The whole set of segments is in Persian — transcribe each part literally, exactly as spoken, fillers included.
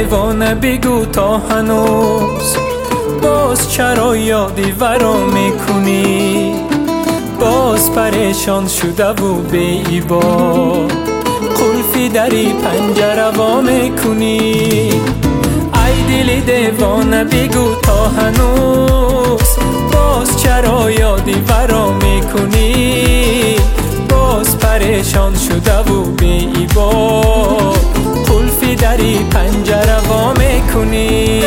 دیوانه بگو تا هنوز باز چرا یادی ورا میکنی؟ باز پریشان شده و بی ایباد قلفی دری پنجره وا میکنی. ای دل دیوانه بگو تا هنوز باز چرا یادی ورا میکنی؟ باز پریشان شده و بی ایباد قلفی دری پنجره وا میکنی.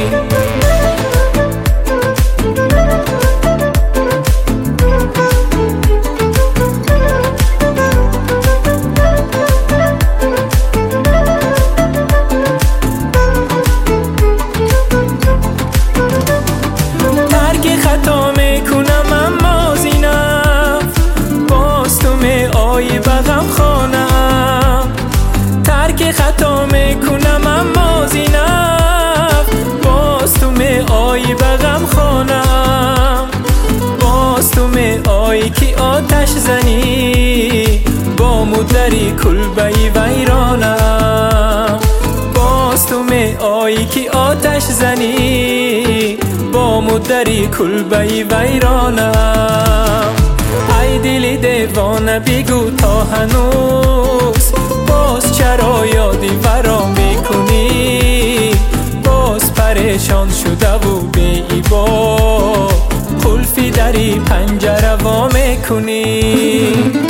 خطا میکنم اما زینف باز تو می آیی بغم خانم. ترک خطا میکنم اما زینف باز تو می آیی بغم خانم. باز تو می آیی که آتش زنی با مدری کلبهی ویرانم. باز تو می آیی که آتش زنی با مدری کلبهی ویرانم. ای دل دیوانه بگو تا هنوز باز چرا یادی ورا میکنی؟ باز پریشان شده و بی ایباد قلفی دری پنجره وا میکنی.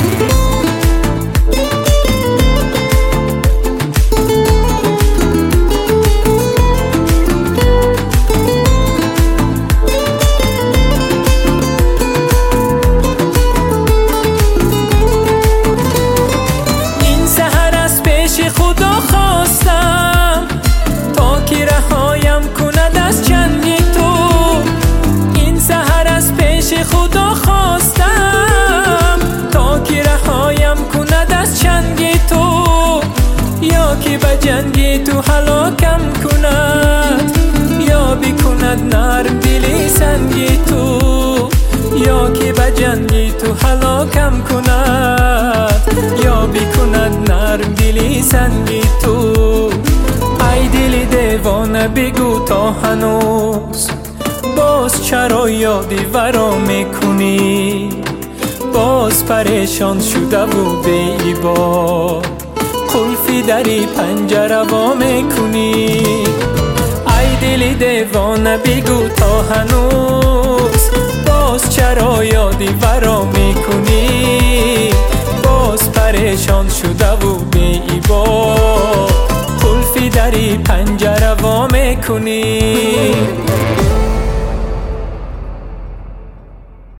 خدا خواستم تا که رهایم کند از چنگ تو. این سحر از پیش خدا خواستم تا که رهایم کند از چنگ تو. یا که به جنگ تو هلاکم کند یا بکند نرم دلی سنگ تو. یا که به جنگ تو هلاکم کند یا بکند نرم دلی سنگی تو. ای دل دیوانه بگو تا هنوز باز چرا یادی ورا میکنی؟ باز پریشان شده و بی ایباد قلفی دری پنجره وا میکنی. ای دل دیوانه بگو تا هنوز باز چرا یادی ورا میکنی؟ باز پریشان شده و بی ایباد قلفی دری پنجره وا میکنی.